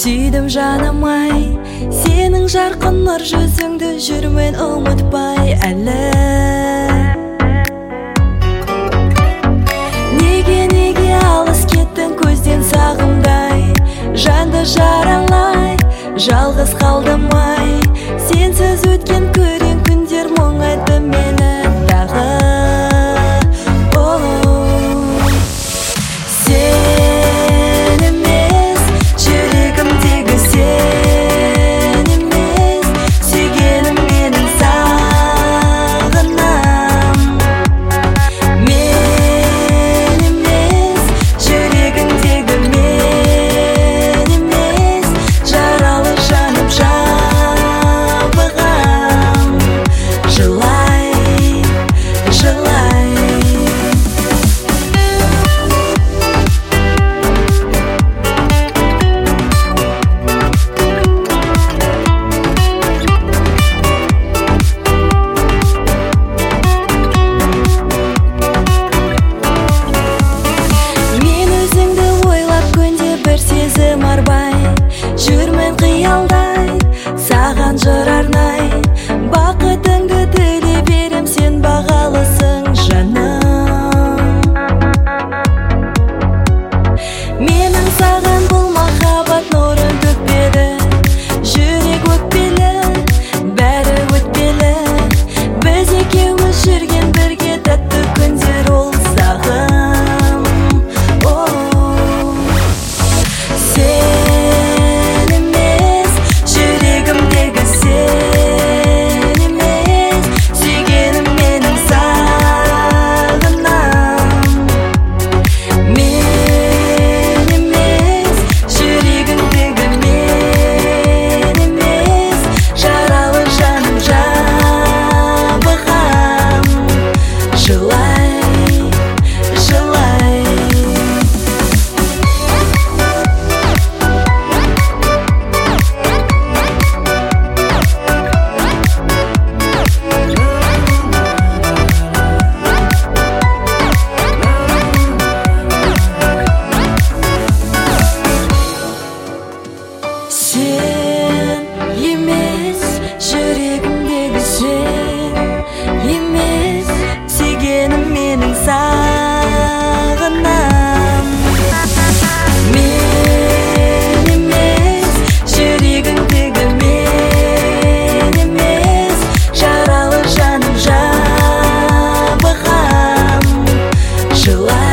Сүйдім жаным ай, сенің жарқын нұр жүзіңді жүрмен ұмытпай әлі. Неге алыс кеттің көзден сағымдай, жанды жаралай, жалғыз қалдым ай. Сенсіз өткен күрең күндер мұң айтты мені тағы. Жүрмен қиялдай, саған жыр арнай, бақытыңды тілей берем, сен бағалысың жаным. Менің саған бұл махаббат нұрын төкпеді, жүрек өкпелі, бәрі өтпелі. Біз екеуміз жүрген бірге тәтті күндер ол сағым. Сен емес, жүрегімдегі сен емес, сүйгенім менің сағынам. Мен емес, жүрегіңдегі мен емес, жаралы жаным жабығам. Жылай